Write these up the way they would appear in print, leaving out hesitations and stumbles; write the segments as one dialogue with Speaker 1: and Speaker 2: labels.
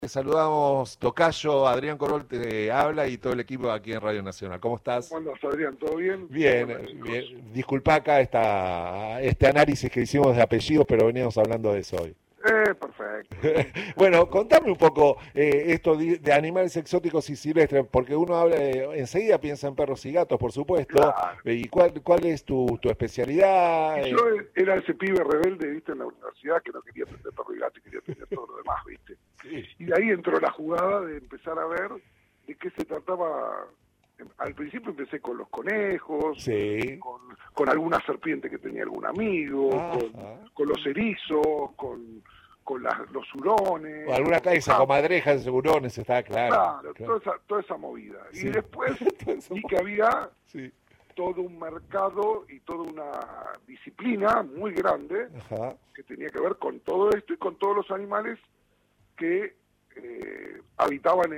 Speaker 1: Te saludamos, Tocayo, Adrián Corol te habla y todo el equipo aquí en Radio Nacional. ¿Cómo
Speaker 2: ¿Cómo
Speaker 1: estás?
Speaker 2: andas, Adrián? ¿Todo bien? ¿Cómo
Speaker 1: Bien,
Speaker 2: andan, chicos?
Speaker 1: bien. Disculpa acá este análisis que hicimos de apellidos, pero veníamos hablando de eso hoy.
Speaker 2: Perfecto.
Speaker 1: Bueno, contame un poco esto de animales exóticos y silvestres, porque uno habla enseguida piensa en perros y gatos, por supuesto.
Speaker 2: Claro.
Speaker 1: ¿Y cuál es tu especialidad?
Speaker 2: Y yo era ese pibe rebelde, viste, en la universidad que no quería aprender perro y gato y quería aprender todo lo demás, viste.
Speaker 1: Sí,
Speaker 2: Y de ahí entró la jugada de empezar a ver de qué se trataba. Al principio empecé con los conejos,
Speaker 1: sí,
Speaker 2: con alguna serpiente que tenía algún amigo,
Speaker 1: ajá.
Speaker 2: con los erizos, con los hurones,
Speaker 1: Alguna
Speaker 2: con los
Speaker 1: cabeza comadreja de segurones, está claro.
Speaker 2: claro,
Speaker 1: Claro.
Speaker 2: toda esa movida. Y
Speaker 1: Sí.
Speaker 2: después
Speaker 1: Entonces,
Speaker 2: vi que había
Speaker 1: sí,
Speaker 2: todo un mercado y toda una disciplina muy grande
Speaker 1: ajá,
Speaker 2: que tenía que ver con todo esto y con todos los animales que habitaban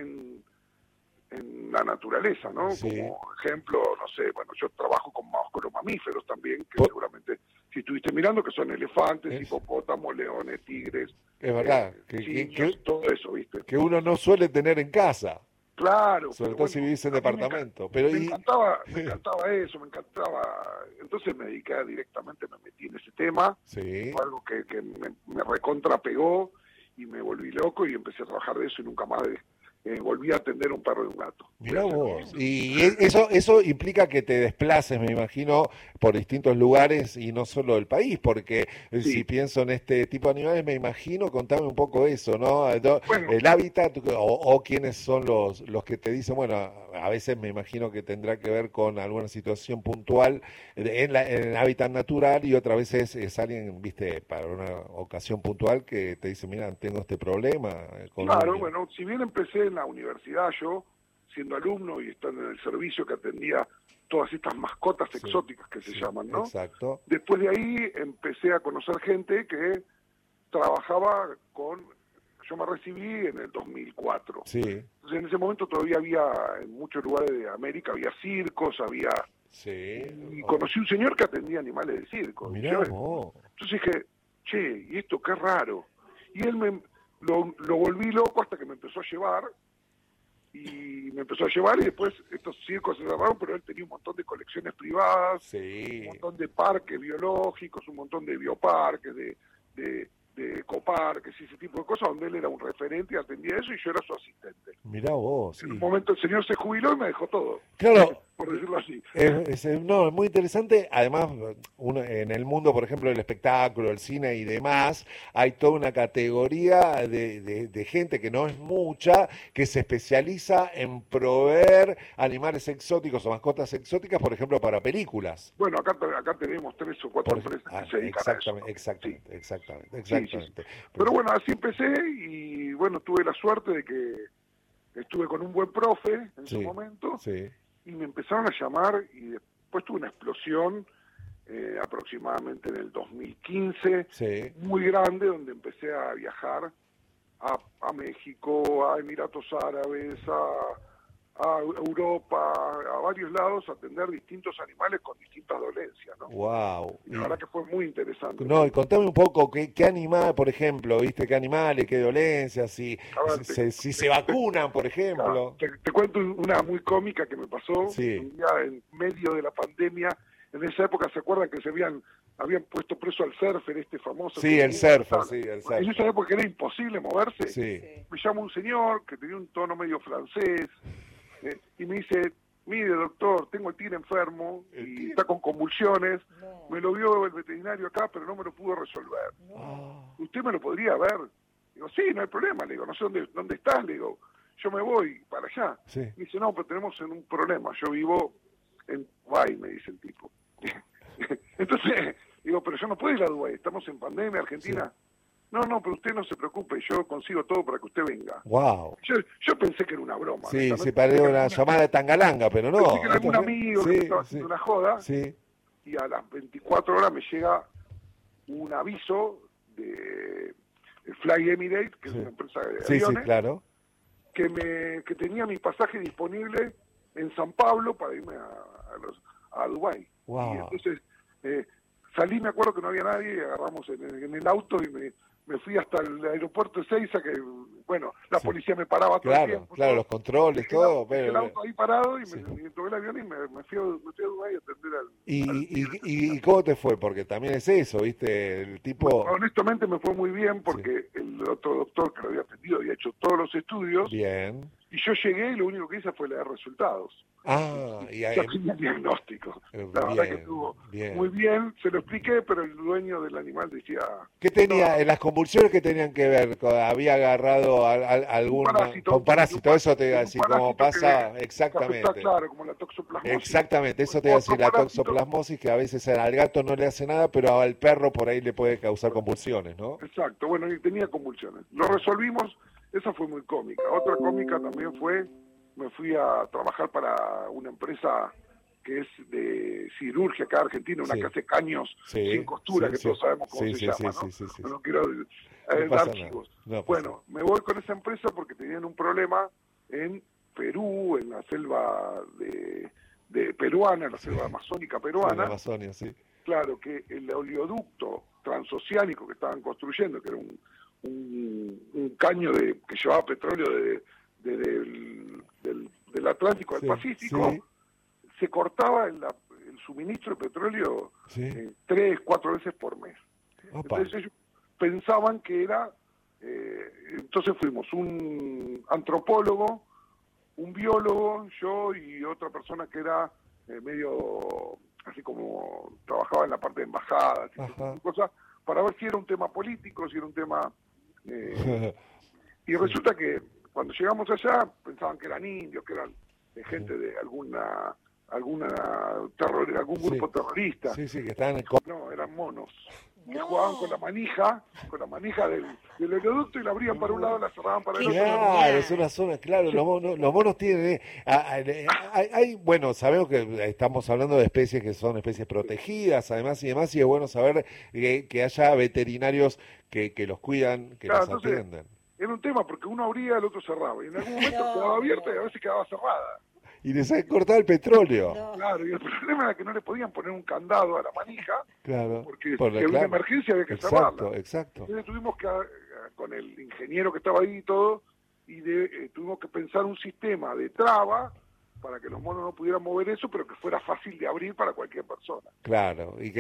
Speaker 2: en la naturaleza, ¿no?
Speaker 1: sí.
Speaker 2: Como ejemplo, no sé, bueno, yo trabajo con los mamíferos también, que
Speaker 1: Po-
Speaker 2: seguramente si estuviste mirando, que son elefantes,
Speaker 1: Es,
Speaker 2: hipopótamos, leones, tigres,
Speaker 1: es verdad,
Speaker 2: simios, todo eso, ¿viste?
Speaker 1: que uno no suele tener en casa,
Speaker 2: Claro,
Speaker 1: sobre
Speaker 2: pero
Speaker 1: todo si
Speaker 2: bueno,
Speaker 1: vivís en
Speaker 2: a mí
Speaker 1: departamento. Pero
Speaker 2: me encantaba eso, me encantaba. Entonces me dediqué directamente, me metí en ese tema,
Speaker 1: sí.
Speaker 2: fue algo que me recontra pegó y me volví loco y empecé a trabajar de eso y nunca más volví a atender un perro y un gato. Voy a
Speaker 1: Mirá
Speaker 2: hacer
Speaker 1: vos.
Speaker 2: eso.
Speaker 1: Y eso implica que te desplaces, me imagino, por distintos lugares y no solo del país, porque si
Speaker 2: Sí,
Speaker 1: pienso en este tipo de animales, me imagino, contame un poco eso, ¿no?
Speaker 2: bueno,
Speaker 1: El hábitat o quiénes son los que te dicen, bueno, a veces me imagino que tendrá que ver con alguna situación puntual en el hábitat natural y otras veces es alguien, viste, para una ocasión puntual que te dice, mira, tengo este problema con
Speaker 2: claro,
Speaker 1: un...
Speaker 2: bueno, si bien empecé en la universidad yo, siendo alumno y estando en el servicio que atendía todas estas mascotas
Speaker 1: Sí,
Speaker 2: exóticas que se
Speaker 1: sí,
Speaker 2: llaman, ¿no?
Speaker 1: exacto.
Speaker 2: Después de ahí empecé a conocer gente que trabajaba con, yo me recibí en el 2004.
Speaker 1: Sí,
Speaker 2: Entonces en ese momento todavía había, en muchos lugares de América, había circos,
Speaker 1: sí.
Speaker 2: y conocí un señor que atendía animales de circo. Y
Speaker 1: Mirá
Speaker 2: yo,
Speaker 1: vos.
Speaker 2: entonces dije, che, ¿y esto qué raro? Y él lo volví loco hasta que me empezó a llevar, y me empezó a llevar y después estos circos se cerraron, pero él tenía un montón de colecciones privadas, un
Speaker 1: Sí.
Speaker 2: montón de parques biológicos, un montón de bioparques, de ecoparques y ese tipo de cosas, donde él era un referente y atendía eso y yo era su asistente.
Speaker 1: Mirá vos,
Speaker 2: En un
Speaker 1: sí.
Speaker 2: momento el señor se jubiló y me dejó todo,
Speaker 1: Claro,
Speaker 2: por decirlo así.
Speaker 1: no, es muy interesante. Además, en el mundo, por ejemplo, del espectáculo, el cine y demás, hay toda una categoría de gente que no es mucha, que se especializa en proveer animales exóticos o mascotas exóticas, por ejemplo, para películas.
Speaker 2: Bueno, acá tenemos 3 o 4 empresas que se dedican a eso, ¿no?
Speaker 1: Exactamente,
Speaker 2: Sí,
Speaker 1: exactamente, exactamente,
Speaker 2: sí.
Speaker 1: exactamente.
Speaker 2: Pero bueno, así empecé y bueno, tuve la suerte de que estuve con un buen profe en su
Speaker 1: Sí,
Speaker 2: momento
Speaker 1: sí,
Speaker 2: y me empezaron a llamar y después tuve una explosión aproximadamente en el 2015
Speaker 1: sí.
Speaker 2: muy grande donde empecé a viajar a México, a Emiratos Árabes, a Europa, a varios lados a atender distintos animales con distintas dolencias, ¿no?
Speaker 1: Wow.
Speaker 2: Y la verdad que fue muy interesante.
Speaker 1: No, y contame un poco qué animal, por ejemplo, ¿viste? ¿Qué animales, qué dolencias?
Speaker 2: A ver,
Speaker 1: Si se vacunan, por ejemplo.
Speaker 2: te cuento una muy cómica que me pasó
Speaker 1: Sí,
Speaker 2: un día en medio de la pandemia. En esa época, ¿se acuerdan que habían puesto preso al surfer, este famoso?
Speaker 1: sí, el surfer, sí, el
Speaker 2: En esa
Speaker 1: surfer.
Speaker 2: época era imposible moverse.
Speaker 1: Sí,
Speaker 2: Me llama un señor que tenía un tono medio francés y me dice, mire doctor, tengo el tigre enfermo
Speaker 1: el
Speaker 2: y
Speaker 1: tigre.
Speaker 2: está con convulsiones,
Speaker 3: No,
Speaker 2: me lo vio el veterinario acá, pero no me lo pudo resolver.
Speaker 3: no.
Speaker 1: Ah,
Speaker 2: ¿Usted me lo podría ver? Digo, sí, no hay problema, le digo, no sé dónde estás, le digo, yo me voy para allá.
Speaker 1: sí.
Speaker 2: Me dice, no, pero tenemos un problema, yo vivo en Dubái, me dice el tipo. Entonces, digo, pero yo no puedo ir a Dubái, estamos en pandemia, Argentina. No, pero usted no se preocupe, yo consigo todo para que usted venga.
Speaker 1: Wow.
Speaker 2: Yo pensé que era una broma,
Speaker 1: Sí, sí,
Speaker 2: honestamente.
Speaker 1: pareció una llamada de Tangalanga, pero
Speaker 2: Pensé que
Speaker 1: no.
Speaker 2: era
Speaker 1: Esto
Speaker 2: algún
Speaker 1: fue.
Speaker 2: amigo que me
Speaker 1: Sí,
Speaker 2: estaba
Speaker 1: sí,
Speaker 2: haciendo una joda
Speaker 1: sí,
Speaker 2: y a las 24 horas me llega un aviso de Fly Emirates, que es
Speaker 1: sí.
Speaker 2: una empresa de
Speaker 1: Sí, sí,
Speaker 2: aviones,
Speaker 1: claro.
Speaker 2: que tenía mi pasaje disponible en San Pablo para irme a Dubái. Y
Speaker 1: Wow.
Speaker 2: entonces salí, me acuerdo que no había nadie, y agarramos en el auto y me fui hasta el aeropuerto de Ezeiza, que, bueno, la policía me paraba todo el tiempo.
Speaker 1: Claro, los controles, todo.
Speaker 2: Dejé el auto ahí parado y
Speaker 1: sí.
Speaker 2: me tomé el avión y me fui a Dubái a atender al...
Speaker 1: ¿Y cómo te fue? Porque también es eso, ¿viste? El tipo...
Speaker 2: Honestamente me fue muy bien porque el otro doctor que lo había atendido había hecho todos los estudios.
Speaker 1: Bien.
Speaker 2: Y yo llegué y lo único que hice fue leer resultados.
Speaker 1: Y ahí...
Speaker 2: Yo tenía diagnóstico. La verdad que estuvo muy bien. Se lo expliqué, pero el dueño del animal decía...
Speaker 1: ¿Qué tenía? ¿En las convulsiones que tenían que ver? ¿Había agarrado algún parásito? Eso te iba a decir, como pasa exactamente.
Speaker 2: Claro, como la toxoplasmosis.
Speaker 1: Exactamente, eso te iba a decir, la toxoplasmosis, que a veces al gato no le hace nada, pero al perro por ahí le puede causar convulsiones, ¿no?
Speaker 2: Exacto, bueno, y tenía convulsiones. Lo resolvimos, esa fue muy cómica. Otra cómica también fue, me fui a trabajar para una empresa que es de cirugía acá en Argentina, una que hace caños sin costura, que todos sabemos cómo se llama, ¿no? No quiero dar chivos. Bueno, me voy con esa empresa porque tenían un problema en Perú, en la selva de peruana, la selva amazónica peruana.
Speaker 1: La Amazonia, sí.
Speaker 2: Claro, que el oleoducto transoceánico que estaban construyendo, que era un caño que llevaba petróleo del Atlántico al Pacífico, se cortaba el suministro de petróleo 3-4 veces por mes.
Speaker 1: Opa.
Speaker 2: Entonces ellos pensaban que era... entonces fuimos un antropólogo, un biólogo, yo y otra persona que era medio... así como trabajaba en la parte de embajadas y cosas, para ver si era un tema político, si era un tema... y resulta que cuando llegamos allá pensaban que eran indios, que eran gente de algún grupo terrorista.
Speaker 1: Sí, que estaban...
Speaker 2: No, eran monos. Que jugaban con la manija del oleoducto y la abrían para un lado y la cerraban para el otro.
Speaker 1: Claro, es una zona, claro, los monos tienen... bueno, sabemos que estamos hablando de especies que son especies protegidas, además y demás, y es bueno saber que haya veterinarios que los cuidan, que los atienden.
Speaker 2: Era un tema porque uno abría, el otro cerraba, y en algún momento quedaba abierta y a veces quedaba cerrada.
Speaker 1: Y les han cortado el petróleo.
Speaker 2: Claro, y el problema era que no le podían poner un candado a la manija, porque si había una emergencia había que cerrarla.
Speaker 1: Exacto.
Speaker 2: Entonces tuvimos que, con el ingeniero que estaba ahí y todo, tuvimos que pensar un sistema de traba para que los monos no pudieran mover eso, pero que fuera fácil de abrir para cualquier persona.
Speaker 1: Claro, y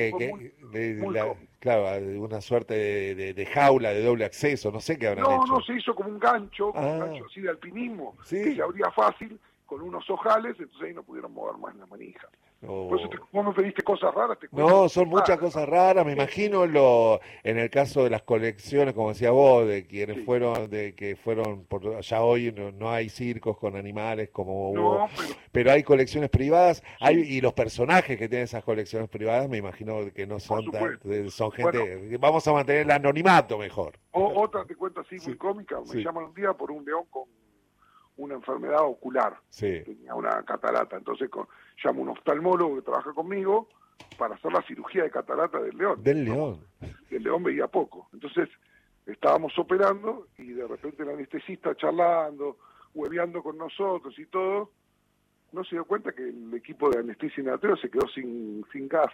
Speaker 1: una suerte de jaula de doble acceso, no sé qué habrán hecho.
Speaker 2: No, se hizo como un gancho así de alpinismo, que se abría fácil, con unos ojales, entonces ahí no pudieron mover más la manija. Por eso vos me pediste cosas raras.
Speaker 1: No, son muchas cosas raras, me imagino en el caso de las colecciones, como decía vos, de quienes fueron, ya hoy no hay circos con animales como hubo, pero hay colecciones privadas, y los personajes que tienen esas colecciones privadas, me imagino que no son son gente, vamos a mantener el anonimato mejor.
Speaker 2: Otra te cuento así muy cómica, me llaman un día por un león con una enfermedad ocular, tenía una catarata, entonces llamo a un oftalmólogo que trabaja conmigo para hacer la cirugía de catarata del león. El león veía poco, entonces estábamos operando y de repente el anestesista charlando, hueveando con nosotros y todo, no se dio cuenta que el equipo de anestesia y neonatos se quedó sin gas.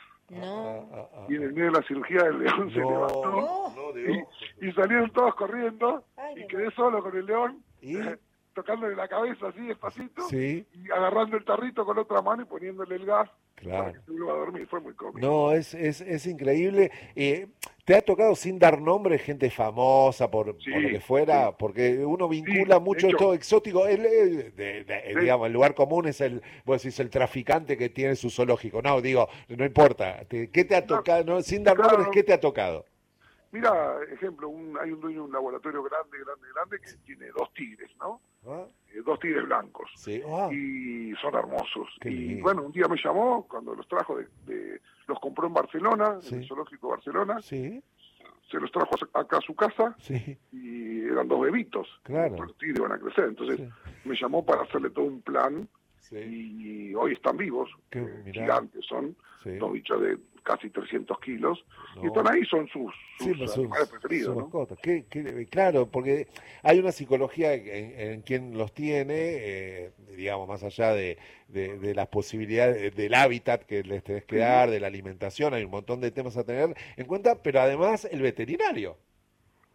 Speaker 2: Y en el medio de la cirugía del león se levantó y salieron todos corriendo y quedé solo con el león. Tocándole la cabeza así despacito y agarrando el tarrito con otra mano y poniéndole el gas para que se vuelva a dormir. Fue muy cómico.
Speaker 1: No, es increíble. ¿Te ha tocado, sin dar nombre, gente famosa por lo que fuera? Porque uno vincula mucho esto exótico. Digamos, el lugar común es vos decís, el traficante que tiene su zoológico. No, digo, no importa. ¿Qué te ha tocado? Sin dar nombres, ¿qué te ha tocado?
Speaker 2: Mira, ejemplo, hay un dueño de un laboratorio grande que tiene 2 tigres, ¿no? 2 tigres blancos. Y son hermosos. Y bueno, un día me llamó cuando los trajo los compró en Barcelona, en el zoológico de Barcelona. Se los trajo acá a su casa y eran 2 bebitos. Los tigres van a crecer. Entonces me llamó para hacerle todo un plan. Y hoy están vivos, gigantes son, 2 bichos de casi 300 kilos, y están ahí, son sus animales preferidos. Sus mascotas.
Speaker 1: Claro, porque hay una psicología en quien los tiene, digamos, más allá de las posibilidades del hábitat que les tenés que dar, de la alimentación, hay un montón de temas a tener en cuenta, pero además el veterinario.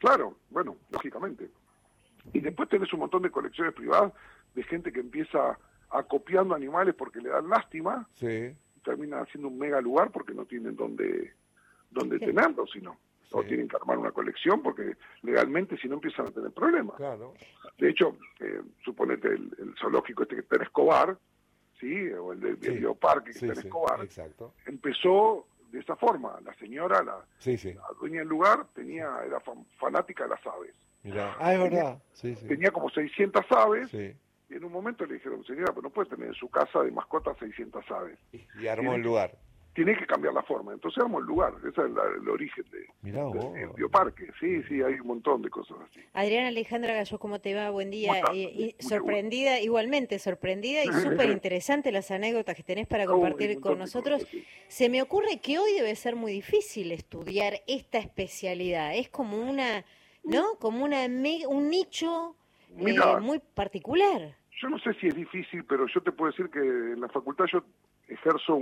Speaker 2: Claro, bueno, lógicamente. Y después tenés un montón de colecciones privadas de gente que empieza acopiando animales porque le dan lástima,
Speaker 1: Sí,
Speaker 2: y terminan haciendo un mega lugar porque no tienen dónde tenerlos, sino. O
Speaker 1: sí.
Speaker 2: tienen que armar una colección porque legalmente si no empiezan a tener problemas.
Speaker 1: Claro.
Speaker 2: De hecho, suponete el zoológico este que está en Escobar, ¿sí? O el
Speaker 1: Sí.
Speaker 2: bioparque que
Speaker 1: Sí,
Speaker 2: está en
Speaker 1: sí,
Speaker 2: Escobar,
Speaker 1: exacto.
Speaker 2: empezó de esa forma. La señora,
Speaker 1: Sí, sí.
Speaker 2: la dueña del lugar, era fanática de las aves.
Speaker 1: Mirá. Ah, es verdad. Sí, sí.
Speaker 2: Tenía como 600 aves,
Speaker 1: Sí.
Speaker 2: y en un momento le dijeron, señora, pero no puede tener en su casa de mascota 600 aves.
Speaker 1: Y armó el lugar.
Speaker 2: Tiene que cambiar la forma. Entonces armó el lugar. Ese es el origen
Speaker 1: Mirá vos.
Speaker 2: del bioparque. Sí, sí, hay un montón de cosas así.
Speaker 3: Adriana Alejandra Gallo, ¿cómo te va? Buen día.
Speaker 2: ¿Cómo estás?
Speaker 3: Y
Speaker 2: Mucho
Speaker 3: sorprendida, igualmente sorprendida y súper interesante las anécdotas que tenés para compartir
Speaker 2: Hay un
Speaker 3: con
Speaker 2: montón de
Speaker 3: nosotros.
Speaker 2: cosas, sí.
Speaker 3: Se me ocurre que hoy debe ser muy difícil estudiar esta especialidad. Es como una, ¿no? Como un nicho
Speaker 2: Mirá,
Speaker 3: muy particular.
Speaker 2: yo no sé si es difícil, pero yo te puedo decir que en la facultad yo ejerzo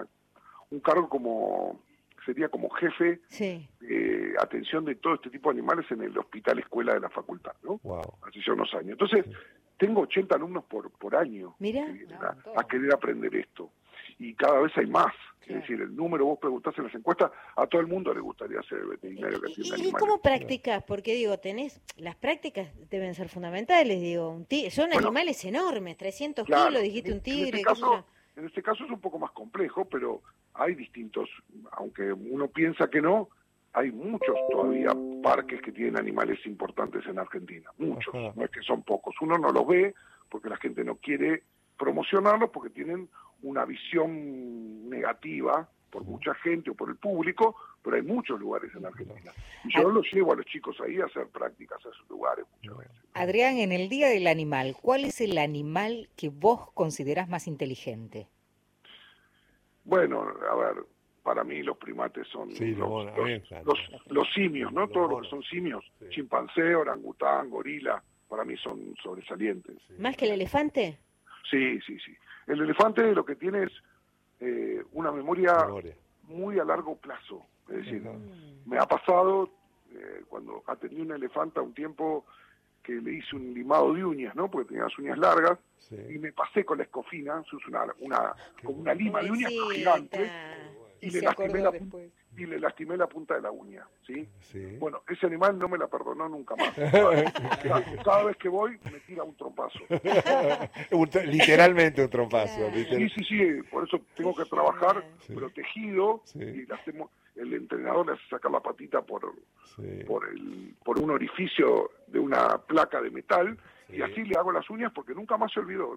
Speaker 2: un cargo sería como jefe
Speaker 3: Sí.
Speaker 2: de atención de todo este tipo de animales en el hospital escuela de la facultad, ¿no?
Speaker 1: Wow.
Speaker 2: Hace ya unos años. Entonces, tengo 80 alumnos por año
Speaker 3: Mirá.
Speaker 2: que vienen a querer aprender esto. Y cada vez hay más.
Speaker 3: Claro.
Speaker 2: Es decir, el número, vos preguntás en las encuestas, a todo el mundo le gustaría ser veterinario que atiende
Speaker 3: ¿Y
Speaker 2: animales.
Speaker 3: cómo practicas? Porque digo, las prácticas deben ser fundamentales, digo, son
Speaker 2: Bueno,
Speaker 3: animales enormes, 300
Speaker 2: claro,
Speaker 3: kilos, dijiste un
Speaker 2: en
Speaker 3: tigre,
Speaker 2: este
Speaker 3: qué sé yo.
Speaker 2: caso, en este caso es un poco más complejo, pero hay distintos, aunque uno piensa que no, hay muchos todavía parques que tienen animales importantes en Argentina, muchos,
Speaker 1: Ajá.
Speaker 2: no es que son pocos. Uno no los ve porque la gente no quiere promocionarlos porque tienen una visión negativa por mucha gente o por el público, pero hay muchos lugares en Argentina. Y yo los llevo a los chicos ahí a hacer prácticas a esos lugares muchas veces.
Speaker 4: Adrián, en el Día del Animal, ¿cuál es el animal que vos considerás más inteligente?
Speaker 2: Bueno, a ver, para mí los primates son
Speaker 1: Sí, los monos, a mí me encanta.
Speaker 2: los simios, ¿no?
Speaker 1: Los
Speaker 2: Todos los
Speaker 1: monos.
Speaker 2: que son simios,
Speaker 1: Sí.
Speaker 2: chimpancé, orangután, gorila, para mí son sobresalientes.
Speaker 3: ¿Más que el elefante?
Speaker 2: Sí, sí, sí. El elefante lo que tiene es una memoria
Speaker 1: Memoria.
Speaker 2: muy a largo plazo. Es decir,
Speaker 1: Ajá.
Speaker 2: me ha pasado cuando atendí una elefanta un tiempo que le hice un limado de uñas, ¿no? Porque tenía las uñas largas,
Speaker 1: Sí.
Speaker 2: y me pasé con la escofina, se usa como una lima de uñas
Speaker 3: Pobrecita.
Speaker 2: gigante, y le lastimé
Speaker 4: después.
Speaker 2: y le lastimé la punta de la uña, ¿sí?
Speaker 1: Sí.
Speaker 2: Bueno, ese animal no me la perdonó nunca más. Cada vez que voy me tira un trompazo.
Speaker 1: Literalmente un trompazo.
Speaker 3: Claro.
Speaker 2: Sí, sí, sí, por eso tengo que trabajar
Speaker 1: Sí.
Speaker 2: protegido,
Speaker 1: Sí.
Speaker 2: y el entrenador le hace sacar la patita
Speaker 1: Sí.
Speaker 2: por un orificio de una placa de metal,
Speaker 1: Sí.
Speaker 2: y así le hago las uñas porque nunca más se olvidó.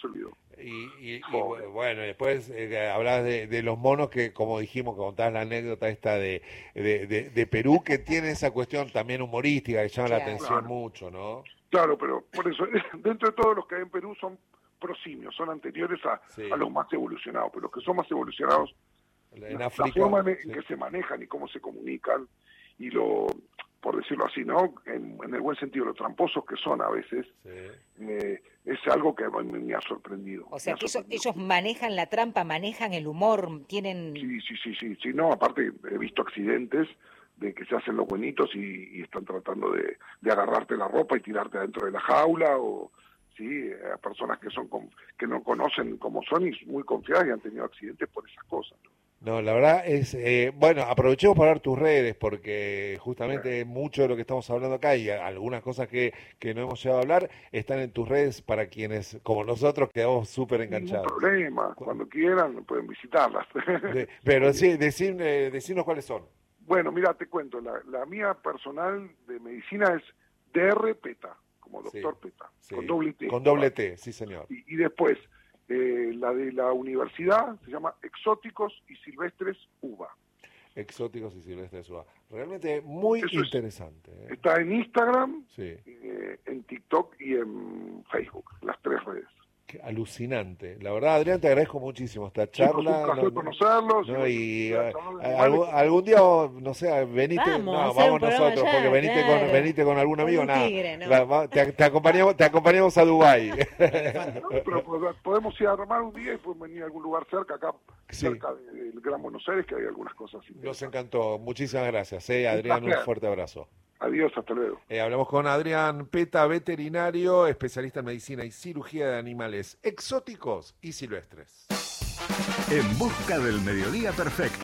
Speaker 1: Y
Speaker 2: Joder.
Speaker 1: bueno, después hablabas de los monos que, como dijimos, que contabas la anécdota esta de Perú, que tiene esa cuestión también humorística que llama la
Speaker 4: Claro.
Speaker 1: atención
Speaker 2: Claro.
Speaker 1: mucho, ¿no?
Speaker 2: Claro, pero por eso, dentro de todos los que hay en Perú son prosimios, son anteriores
Speaker 1: Sí.
Speaker 2: a los más evolucionados, pero los que son más evolucionados,
Speaker 1: En
Speaker 2: la
Speaker 1: África.
Speaker 2: forma en
Speaker 1: Sí.
Speaker 2: que se manejan y cómo se comunican, y por decirlo así, ¿no? En el buen sentido, los tramposos que son a veces,
Speaker 1: Sí.
Speaker 2: es algo que me ha sorprendido.
Speaker 4: O sea,
Speaker 2: me ha
Speaker 4: que
Speaker 2: sorprendido.
Speaker 4: ellos manejan la trampa, manejan el humor, tienen...
Speaker 2: Sí, no, aparte he visto accidentes de que se hacen los buenitos y están tratando de agarrarte la ropa y tirarte adentro de la jaula, o sí, a personas que no conocen cómo son y muy confiadas y han tenido accidentes por esas cosas, ¿no?
Speaker 1: No, la verdad es, bueno, aprovechemos para ver tus redes, porque justamente mucho de lo que estamos hablando acá y algunas cosas que no hemos llegado a hablar están en tus redes para quienes, como nosotros, quedamos súper
Speaker 2: Ningún
Speaker 1: enganchados.
Speaker 2: problema, cuando quieran pueden visitarlas.
Speaker 1: Pero sí, decirnos cuáles son.
Speaker 2: Bueno, mira, te cuento, la mía personal de medicina es DR PETA, como doctor PETA,
Speaker 1: Sí,
Speaker 2: con doble T.
Speaker 1: con doble T, sí señor.
Speaker 2: Y después, la de la universidad se llama Exóticos y Silvestres UBA.
Speaker 1: Exóticos y silvestres de Suá. Realmente muy
Speaker 2: Eso es-
Speaker 1: interesante.
Speaker 2: Está en Instagram,
Speaker 1: Sí,
Speaker 2: en TikTok y en Facebook, las 3 redes.
Speaker 1: qué alucinante. La verdad, Adrián, te agradezco muchísimo esta
Speaker 2: Chicos,
Speaker 1: charla.
Speaker 2: un placer
Speaker 1: no-
Speaker 2: conocerlos.
Speaker 1: no, y
Speaker 2: charlar de
Speaker 1: algún día, no sé, venite,
Speaker 3: Vamos,
Speaker 1: no,
Speaker 3: a hacer
Speaker 1: vamos
Speaker 3: un programa
Speaker 1: nosotros,
Speaker 3: allá,
Speaker 1: porque
Speaker 3: claro.
Speaker 1: venite con algún
Speaker 3: Con
Speaker 1: amigo,
Speaker 3: un
Speaker 1: nada.
Speaker 3: tigre, ¿no?
Speaker 1: Te acompañamos a Dubái.
Speaker 2: No, pero podemos ir a armar un día y podemos venir a algún lugar cerca, acá,
Speaker 1: Sí.
Speaker 2: cerca del Gran Buenos Aires, que hay algunas cosas
Speaker 1: Nos
Speaker 2: interesantes.
Speaker 1: encantó. Muchísimas gracias, Adrián, un
Speaker 2: placer.
Speaker 1: fuerte abrazo.
Speaker 2: Adiós, hasta luego.
Speaker 1: Hablamos con Adrián Peta, veterinario, especialista en medicina y cirugía de animales exóticos y silvestres.
Speaker 5: En busca del mediodía perfecto.